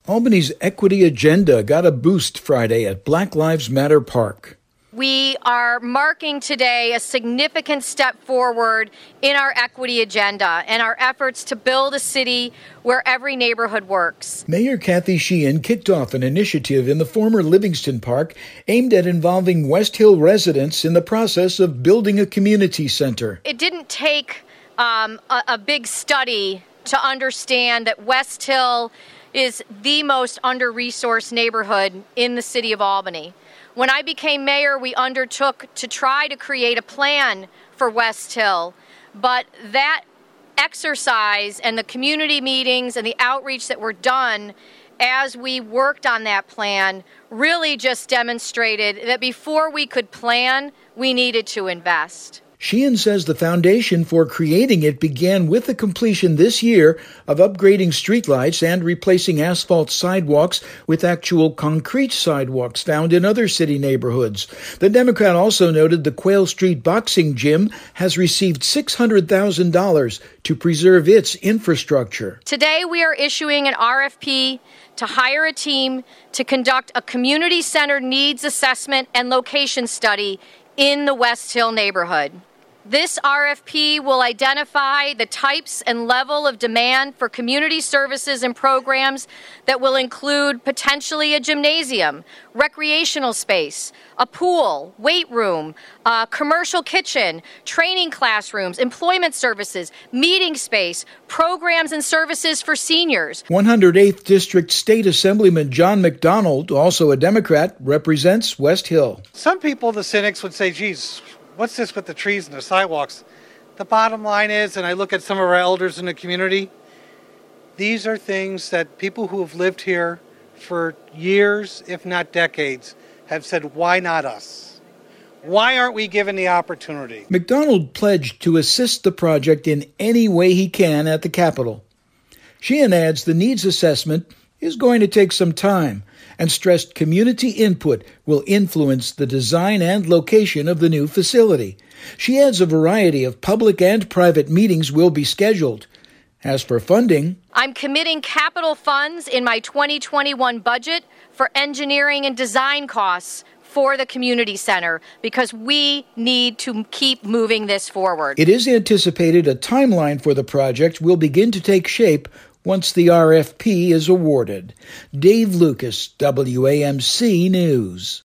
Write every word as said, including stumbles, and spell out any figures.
Albany's equity agenda got a boost Friday at Black Lives Matter Park. We are marking today a significant step forward in our equity agenda and our efforts to build a city where every neighborhood works. Mayor Kathy Sheehan kicked off an initiative in the former Livingston Park aimed at involving West Hill residents in the process of building a community center. It didn't take um, a, a big study to understand that West Hill is the most under-resourced neighborhood in the city of Albany. When I became mayor, we undertook to try to create a plan for West Hill, but that exercise and the community meetings and the outreach that were done as we worked on that plan really just demonstrated that before we could plan, we needed to invest. Sheehan says the foundation for creating it began with the completion this year of upgrading streetlights and replacing asphalt sidewalks with actual concrete sidewalks found in other city neighborhoods. The Democrat also noted the Quail Street Boxing Gym has received six hundred thousand dollars to preserve its infrastructure. Today we are issuing an R F P to hire a team to conduct a community-centered needs assessment and location study in the West Hill neighborhood. This R F P will identify the types and level of demand for community services and programs that will include potentially a gymnasium, recreational space, a pool, weight room, a commercial kitchen, training classrooms, employment services, meeting space, programs and services for seniors. one hundred eighth District State Assemblyman John McDonald, also a Democrat, represents West Hill. Some people, the cynics, would say, geez, what's this with the trees and the sidewalks? The bottom line is, and I look at some of our elders in the community, these are things that people who have lived here for years, if not decades, have said, why not us? Why aren't we given the opportunity? McDonald pledged to assist the project in any way he can at the Capitol. Sheehan adds the needs assessment is going to take some time and stressed community input will influence the design and location of the new facility. She adds a variety of public and private meetings will be scheduled. As for funding, I'm committing capital funds in my twenty twenty-one budget for engineering and design costs for the community center because we need to keep moving this forward. It is anticipated a timeline for the project will begin to take shape once the R F P is awarded. Dave Lucas, W A M C News.